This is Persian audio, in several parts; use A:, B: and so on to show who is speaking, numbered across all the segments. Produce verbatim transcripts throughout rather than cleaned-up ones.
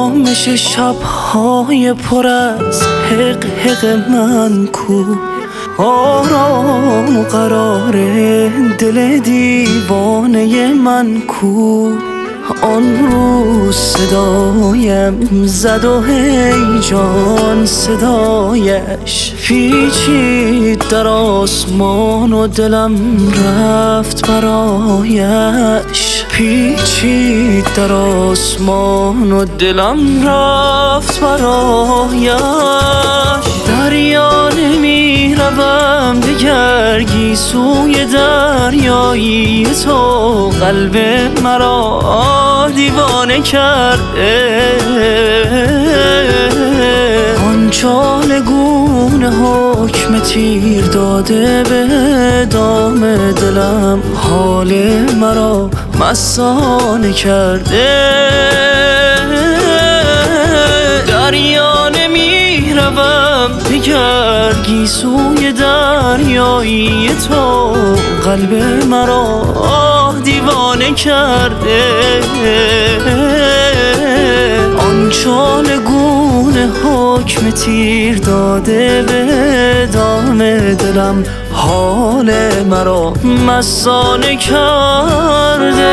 A: آرامش شب‌های پر از حق حق من کو؟ آرام و قرار دل دیوانه من کو؟ آن روز صدایم زد و هی جان صدایش پیچید در آسمان و دلم رفت برایش، پیچید در آسمان و دلم رفت برایش. دریا نمی روم دگر گیسوی دریایی تو، قلب مرا دیوانه کرده. آن چالگونه حکم تیر داده به دام دلم، حال مرا مستانه کرده. دریا نمی روم دیگر گیسوی دریایی تو، قلب مرا دیوانه کرده. آن چالگونه حکم تیر داده به دام دلم، حال مرا مستانه کرده.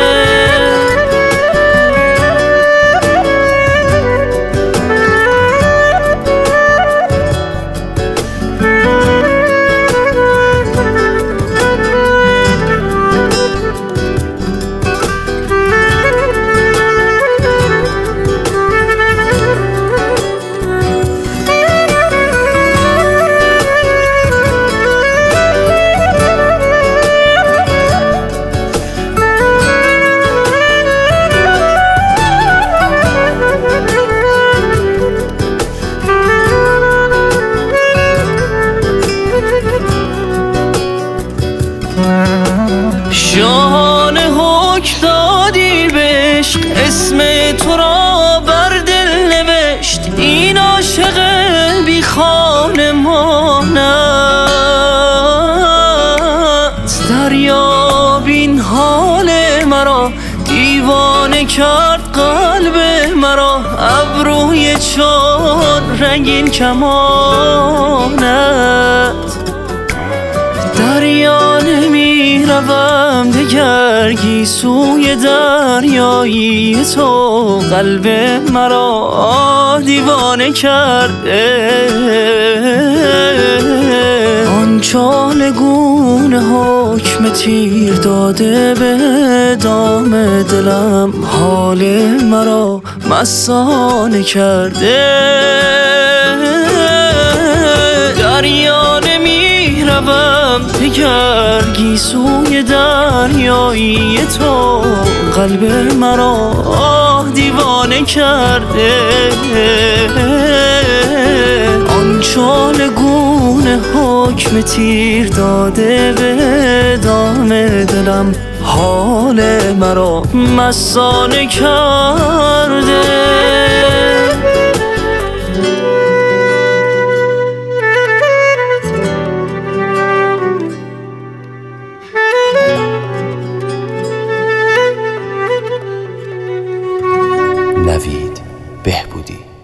A: شاهانه حکم دادی به عشق، اسم تو را بر دل نوشت. این عاشق بی خانمانت، دریا بین حال مرا دیوانه کرد قلب مرا. ابروی چون رنگین کمانت، دریا نمی روم دگر گیسوی دریایی تو، قلب مرا دیوانه کرده. آن چالگونه حکم تیر داده به دام دلم، حال مرا مستانه کرده. دریا نمی روم دیگر گیسوی دریایی تو، قلب مرا دیوانه کرده. آن چالگونه حکم تیر داده به دام دلم، حال مرا مستانه کرده.
B: نوید بهبودی.